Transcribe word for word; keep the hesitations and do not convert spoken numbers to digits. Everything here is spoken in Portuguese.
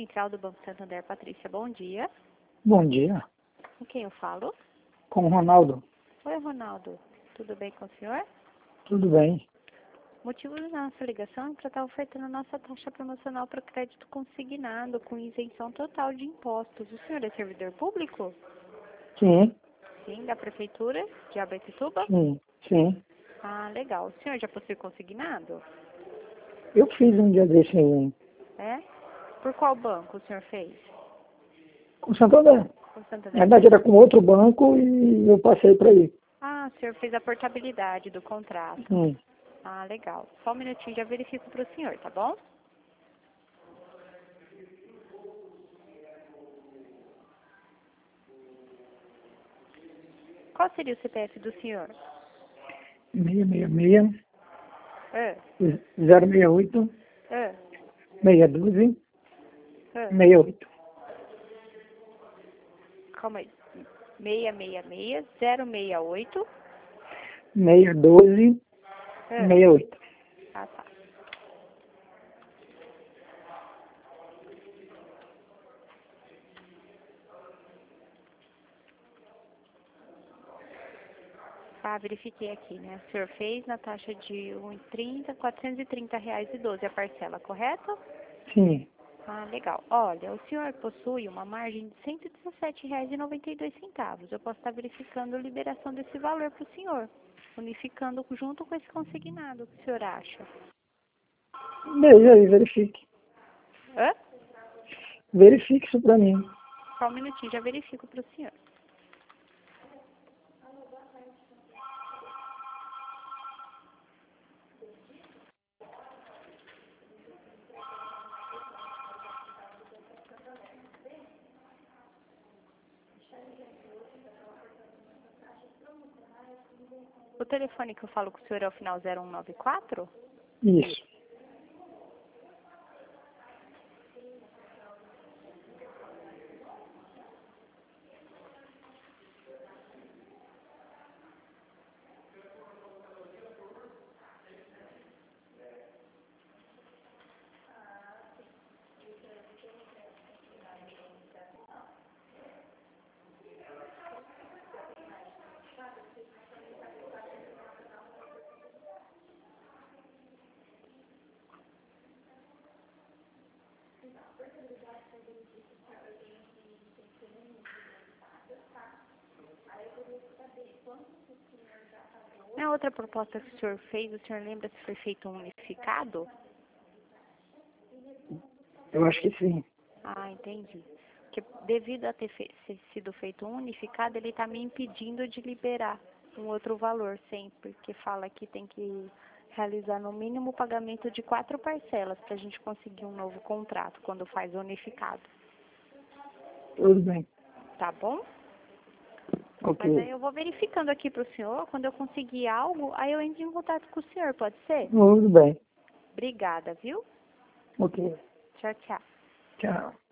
Central do Banco Santander, Patrícia, bom dia. Bom dia. Com quem eu falo? Com o Ronaldo. Oi, Ronaldo. Tudo bem com o senhor? Tudo bem. O motivo da nossa ligação é para estar ofertando nossa taxa promocional para crédito consignado com isenção total de impostos. O senhor é servidor público? Sim, Sim, da Prefeitura de Abaetuba? sim, sim. Ah, legal. O senhor já possui consignado? Eu fiz um dia desse em É? Por qual banco o senhor fez? com o Santander. Com o Na Santander. verdade era com outro banco e eu passei para ele. Ah, o senhor fez a portabilidade do contrato. Hum. Ah, legal. Só um minutinho, já verifico para o senhor, tá bom? Qual seria o C P F do senhor? seis seis seis, Ah, zero seis oito, ah, seis um dois, ah. seis oito. Calma aí. seis seis seis, zero seis oito. seis um dois, Ah, seis oito. ah, tá. Ah, verifiquei aqui, né? O senhor fez na taxa de um e trinta, quatrocentos e trinta reais e doze a parcela, correto? Sim. Ah, legal. Olha, o senhor possui uma margem de cento e dezessete reais e noventa e dois centavos. Eu posso estar verificando a liberação desse valor para o senhor, unificando junto com esse consignado. O que o senhor acha? Veja aí, verifique. Hã? Verifique isso para mim. Só um minutinho, já verifico para o senhor. O telefone que eu falo com o senhor é o final zero um nove quatro? Isso. Na outra proposta que o senhor fez, o senhor lembra se foi feito um unificado? Eu acho que sim. Ah, entendi. Porque devido a ter fe ser sido feito um unificado, ele está me impedindo de liberar um outro valor sempre, porque fala que tem que realizar no mínimo o pagamento de quatro parcelas para a gente conseguir um novo contrato quando faz o unificado. Tudo bem. Tá bom? Ok. Mas aí eu vou verificando aqui para o senhor, quando eu conseguir algo, aí eu entro em contato com o senhor, pode ser? Tudo bem. Obrigada, viu? Ok. Tchau, tchau. Tchau.